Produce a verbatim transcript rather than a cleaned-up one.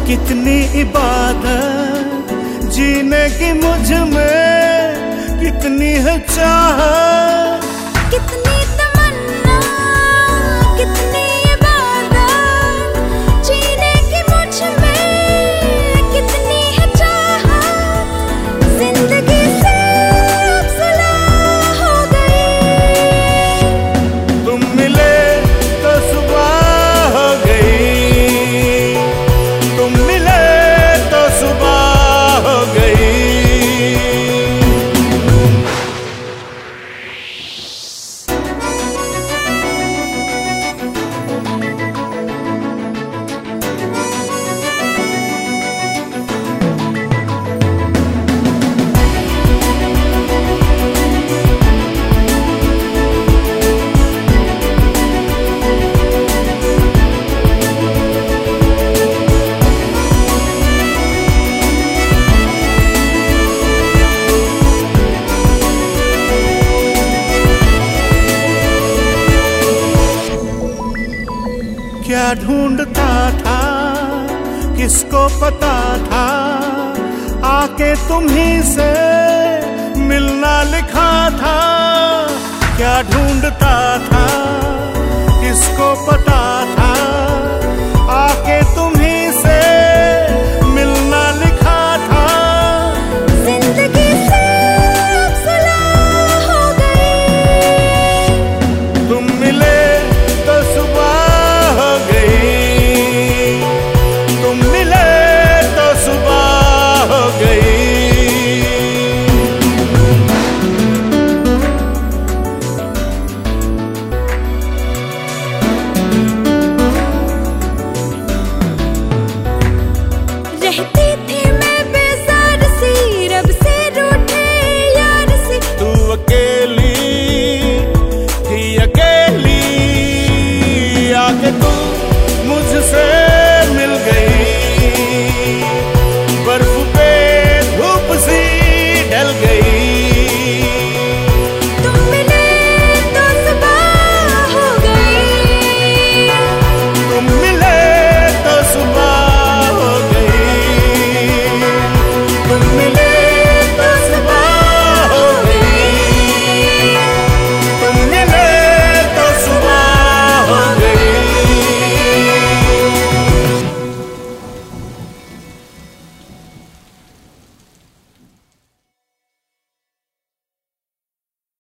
कितनी इबादत जीने की मुझ में, कितनी है चाहत, कितनी तमन्ना, कितनी इबादत जीने की मुझ में, कितनी है चाहत। जिंदगी से अब सुलह हो गई, तुम मिले तो सुबह हो गई, तुम मिले तो सुबह हो गई। क्या ढूंढता था, किसको पता था, आके तुम्हीं से मिलना लिखा था। क्या ढूंढता था, किसको पता था,